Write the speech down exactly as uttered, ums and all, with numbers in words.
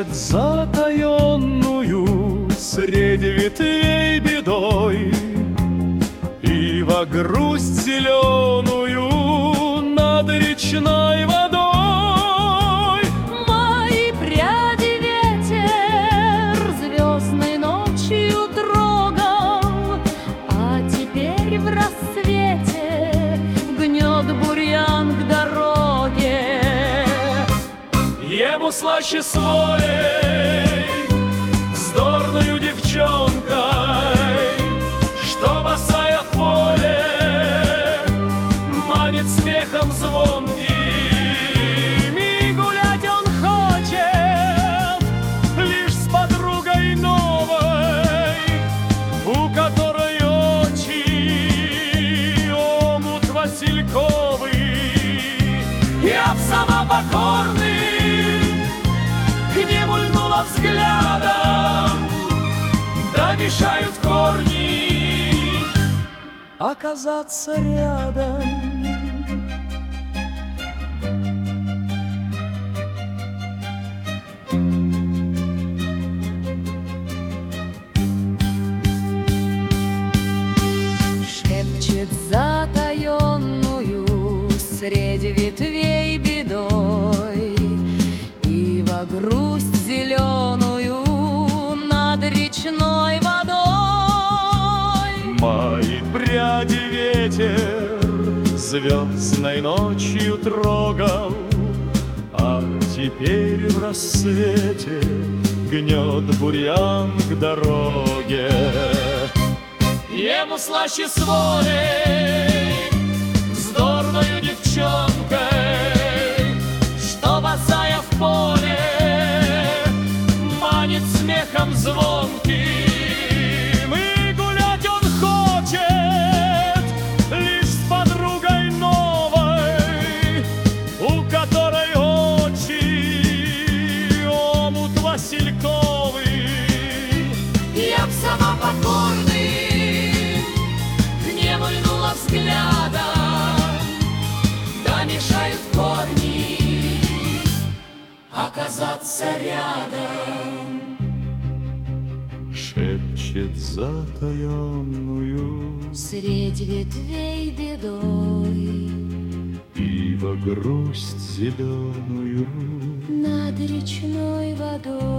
затаенную среди ветвей бедой, ива грусть зеленую над речной водой. Мои пряди ветер звездной ночью трогал, а теперь в рассвете гнет бурьян к дороге. Ему слаще своей вздорною девчонкой, что босая в поле манит смехом звонким, и гулять он хочет лишь с подругой новой, у которой очи омут васильковый. Я б сама покорный к нему льнула взглядом, да мешают корни оказаться рядом. Шепчет затаенную среди ветвей бедой, ива грусть зеленую над речной водой. Мои пряди ветер звездной ночью трогал, а теперь в рассвете гнет бурьян к дороге. Ему слаще своей вздорною девчонкой, что босая в поле манит смехом звонким, и гулять он хочет лишь с подругой новой, у которой очи омут васильковый. Я б сама покорный к небу льнула взглядом, да мешают корни оказаться рядом. Шепчет затаенную Среди ветвей бедой, ива грусть зеленую над речной водой.